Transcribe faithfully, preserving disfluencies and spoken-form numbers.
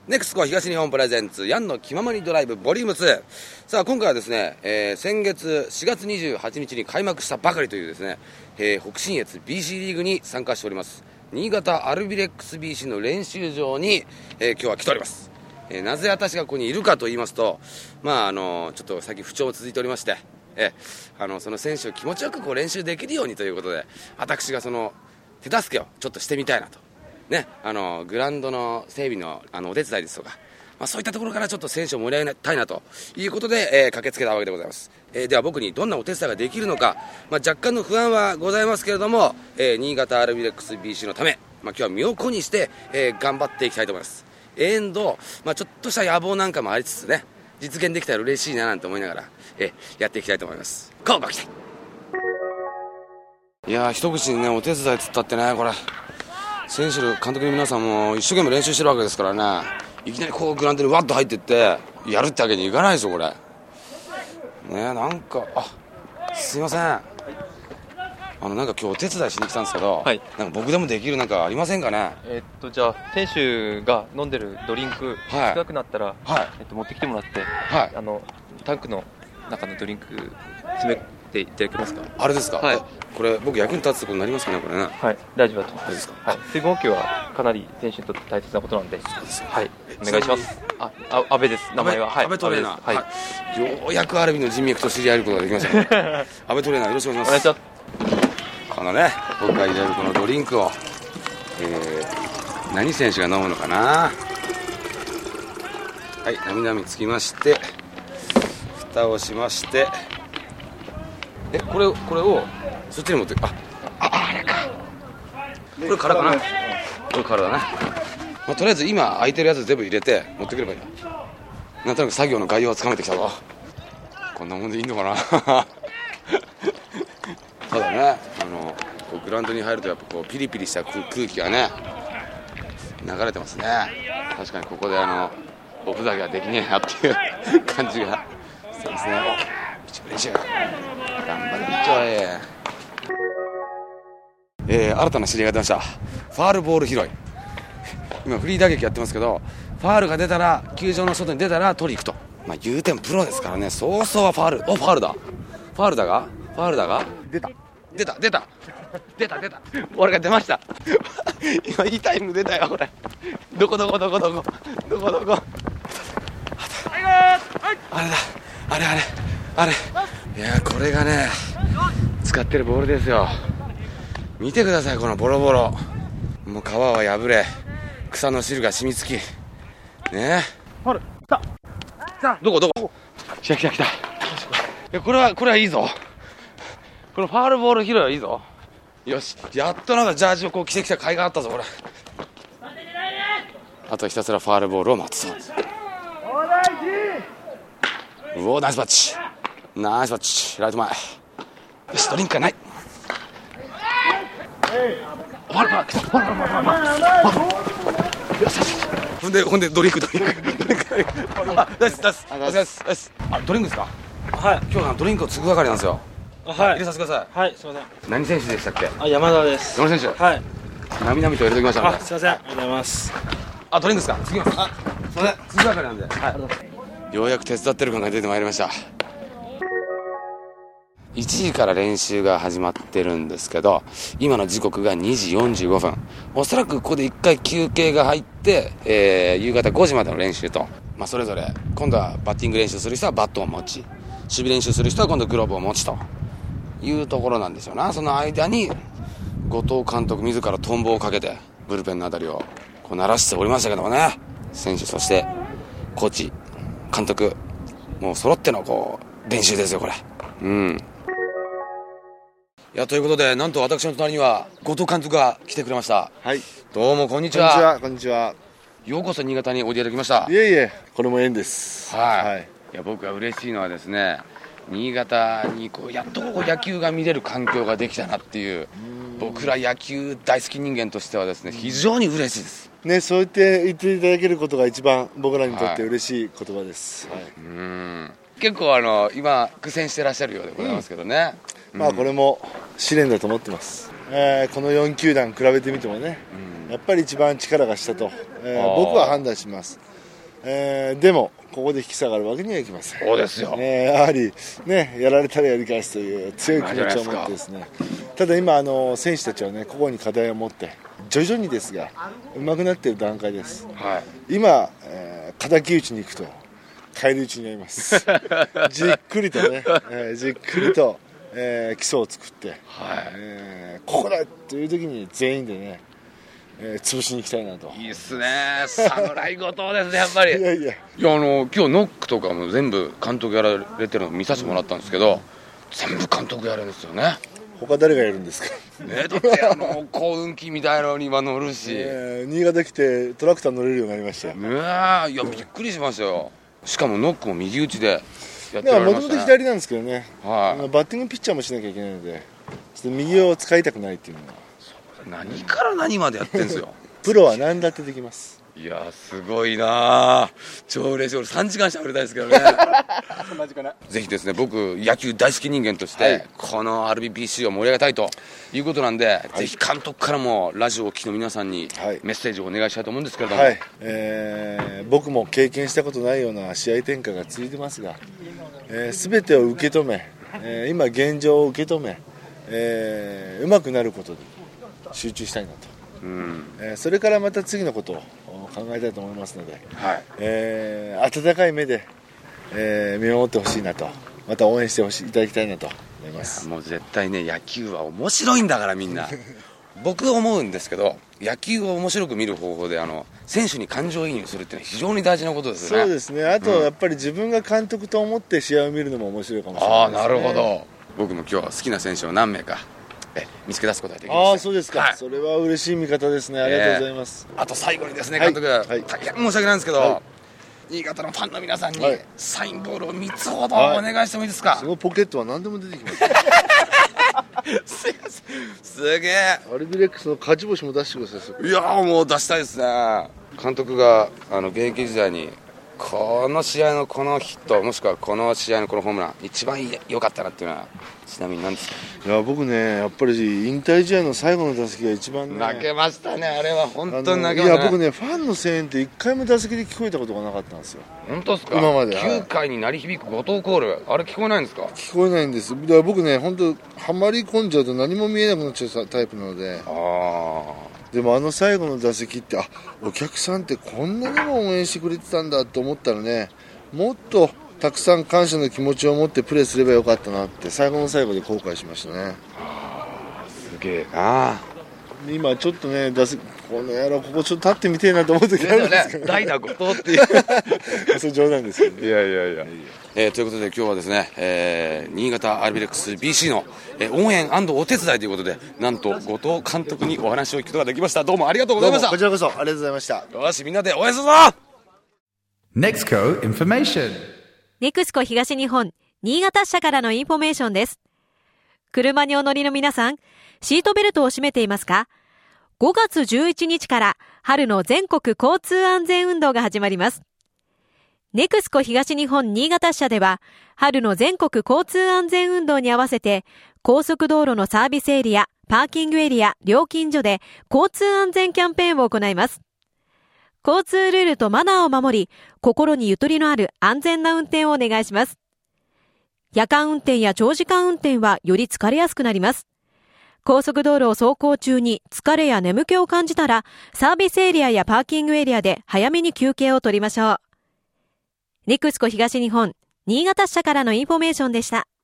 ネクスコ東日本プレゼンツヤンの気ままにドライブボリュームツー。さあ今回はですね、えー、先月しがつにじゅうはちにちに開幕したばかりというですね、えー、北信越 ビーシー リーグに参加しております新潟アルビレックス ビーシー の練習場に、えー、今日は来ております。えー、なぜ私がここにいるかと言いますと、まああのちょっと最近不調も続いておりまして、えー、あのその選手を気持ちよくこう練習できるようにということで、私がその手助けをちょっとしてみたいなとね、あのグラウンドの整備 の, あのお手伝いですとか、まあ、そういったところからちょっと選手を盛り上げたいなということで、えー、駆けつけたわけでございます。えー、では僕にどんなお手伝いができるのか、まあ、若干の不安はございますけれども、えー、新潟アルビレックス ビーシー のため、まあ、今日は身を粉にして、えー、頑張っていきたいと思います。エンド、まあ、ちょっとした野望なんかもありつつね、実現できたら嬉しいななんて思いながら、えー、やっていきたいと思います。こうご期待。いやー、一口にねお手伝いつったってね、これ選手、監督の皆さんも一生懸命練習してるわけですからね、いきなりこうグラウンドにワッと入っていってやるってわけにいかないでしょこれね。なんかあすいません、あのなんか今日お手伝いしに来たんですけど、はい、なんか僕でもできるなんかありませんかね。 えー、っとじゃあ選手が飲んでるドリンク、はい、少なくなったら、はいえー、っと持ってきてもらって、はい、あのタンクの中のドリンク詰めていただけますか。あれですか、はい、これ僕役に立つことになりますかねこれね。 はい、大丈夫だと思います。ですか、はい、水分補給はかなり選手にとって大切なことなんで、そうですはい、お願いします。あ、あ、安倍です、名前は。 安倍トレーナー、はい、ようやくアルビの人脈と知り合えることができましたね安倍トレーナーよろしくお願いします。お願いします。このね僕が入れるこのドリンクを、えー、何選手が飲むのかな。はい、なみなみつきまして蓋をしまして、えこれこれをそっちに持って、あああれか、これ空かな、これ空だな、まあ、とりあえず今空いてるやつ全部入れて持ってくればいいんだ。なんとなく作業の概要はつかめてきたぞ。こんなもんでいいのかなただね、あのこうグラウンドに入るとやっぱこうピリピリした空気がね流れてますね。確かにここであのおふざけはできねえなっていう感じがしてますね。一部練習頑張れ一丁、えーえー、新たな知り合いが出ました。ファールボール拾い今フリー打撃やってますけど、ファールが出たら球場の外に出たら取り行くと、まあ、言うてもプロですからね、そうそうはファール、おファールだファールだがファールだが出た出た出た出た出た俺が出ました今いいタイム出たよこれ。どこどこどこどこどこどこあれだあれあれあれ、いやこれがね使ってるボールですよ。見てくださいこのボロボロ、もう皮は破れ草の汁が染みつきね。 ファール来た来た、 どこどこ来た来た来た。いやこれはこれはいいぞ、このファールボール拾いはいいぞ。よし、やっとなんかジャージをこう着てきた甲斐があったぞこれ。あとはひたすらファールボールを待つと。うおナイスバッチナイスバッチ、ライト前。よしドリンクがない。ファールバー来た、ファールバーファールバーよしよし、ほんでほんでドリンクドリンクドリンクあ、ナイスナイスナイスナイスナイス。あ、ドリンクですか。はい、今日はドリンクを継ぐ係なんですよ。はい、入れさせてください。 はい、すいません。 何選手でしたっけ。 あ、山田です。 山田選手、はい、なみなみと入れておきましたので。 あ、すいません、ありがとうございます。 あ、ドリンクですか。次ます。あ、すいません、継ぐ係なんで、はい、ようやく手伝ってる感が出てまいりました。いちじから練習が始まってるんですけど、今の時刻がにじよんじゅうごふん。おそらくここでいっかい休憩が入って、えー、夕方ごじまでの練習と、まあ、それぞれ今度はバッティング練習する人はバットを持ち、守備練習する人は今度グローブを持ちというところなんですよな。その間に後藤監督自らトンボをかけてブルペンのあたりをこう鳴らしておりましたけどもね、選手そしてコーチ監督もう揃ってのこう練習ですよこれ。うん、いやということで、なんと私の隣には後藤監督が来てくれました。 はい、 どうもこんにちは。 こんにちはこんにちは。 ようこそ新潟においでいただきました。 いえいえ、これも縁です。 はい、はい、いや僕が嬉しいのはですね、新潟にこうやっとこう野球が見れる環境ができたなっていう、僕ら野球大好き人間としてはですね非常に嬉しいですね。そう言って言っていただけることが一番僕らにとって嬉しい言葉です。はいはい、 うん、結構あの今苦戦してらっしゃるようでございますけどね、 うん、まあこれも試練だと思ってます。えー、このよんきゅうだん比べてみてもね、うん、やっぱり一番力がしたと、えー、僕は判断します。 えー、でもここで引き下がるわけにはいきません。 そうですよ、 ね、やはり、ね、やられたらやり返すという強い気持ちを持ってですね、ただ今あの選手たちはねここに課題を持って徐々にですが上手くなっている段階です、はい、今、えー、敵討ちに行くと返り討ちになりますじっくりとね、えー、じっくりと、えー、基礎を作って、はいえー、ここだという時に全員でねえー、潰しに行きたいなと。 いいっすね、侍後藤ですね、やっぱり。 いやいや、 いやあの今日ノックとかも全部監督やられてるの見させてもらったんですけど、全部監督やれるんですよね。 他誰がやるんですかね、だってあの幸運期みたいなのには乗るし、 えー、新潟来てトラクター乗れるようになりましたよね。 いやびっくりしましたよ。しかもノックも右打ちでやってられましたね。 もともと左なんですけどね、 はい、 バッティングピッチャーもしなきゃいけないのでちょっと右を使いたくないっていうのは。 何から何までやってんすよプロは何だってできます。 いやすごいな、超嬉しい。俺さんじかんしゃべりたいですけどねぜひですね、僕野球大好き人間として、はい、この アールビービーシー を盛り上げたいということなんで、はい、ぜひ監督からもラジオを聴きの皆さんにメッセージをお願いしたいと思うんですけれども、はいえー、僕も経験したことないような試合展開が続いてますが、えー、全てを受け止め、えー、今現状を受け止め、えー、うまくなることに集中したいなと、うんえー、それからまた次のことを考えたいと思いますので、はいえー、温かい目で、えー、見守ってほしいなと、また応援してほしいいただきたいなと思います。 もう絶対ね、野球は面白いんだからみんな僕思うんですけど、野球を面白く見る方法であの選手に感情移入するっていうのは非常に大事なことですよね。 そうですね。あと、うん、やっぱり自分が監督と思って試合を見るのも面白いかもしれないですね。 ああなるほど。僕も今日は好きな選手を何名か見つけ出すことができました。 ああそうですか、はい、それは嬉しい見方ですね。ありがとうございます、 えー、あと最後にですね監督、はい、大変申し訳ないんですけど、はい、新潟のファンの皆さんにサインボールをみっつほどお願いしてもいいですか。はい、 そのポケットは何でも出てきますすいません、すげえ。 アルビレックスの勝ち星も出してください。 いやもう出したいですね。監督があの現役時代にこの試合のこのヒットもしくはこの試合のこのホームラン一番良かったなっていうのはちなみに何ですか。 いや僕ねやっぱり引退試合の最後の打席が一番ね泣けましたね。あれは本当に泣けましたね。 いや僕ねファンの声援って一回も打席で聞こえたことがなかったんですよ。 本当ですか。 今まできゅうかいに鳴り響く後藤コール、あれ聞こえないんですか。 聞こえないんです。だから僕ね本当はまり込んじゃうと何も見えなくなっちゃうタイプなので。ああでもあの最後の打席ってあお客さんってこんなにも応援してくれてたんだと思ったらね、もっとたくさん感謝の気持ちを持ってプレーすればよかったなって最後の最後で後悔しましたね。 あすげえな。 今ちょっとね打席この野郎ここちょっと立ってみてえなと思う時あるんですけど、ね、 代打後藤っていうそれ冗談ですよね。 いやいやいや、えー、ということで今日はですね、えー、新潟アルビレックス ビーシー の、えー、応援&お手伝いということでなんと後藤監督にお話を聞くことができました。どうもありがとうございました。 こちらこそありがとうございました。 よしみんなで応援するぞ。 Nexco Information。 ネクスコ東日本新潟支社からのインフォメーションです。車にお乗りの皆さん、シートベルトを締めていますか。ごがつじゅういちにちから春の全国交通安全運動が始まります。ネクスコ東日本新潟支社では春の全国交通安全運動に合わせて高速道路のサービスエリア、パーキングエリア、料金所で交通安全キャンペーンを行います。交通ルールとマナーを守り、心にゆとりのある安全な運転をお願いします。夜間運転や長時間運転はより疲れやすくなります。高速道路を走行中に疲れや眠気を感じたら、サービスエリアやパーキングエリアで早めに休憩を取りましょう。ネクスコ東日本新潟支社からのインフォメーションでした。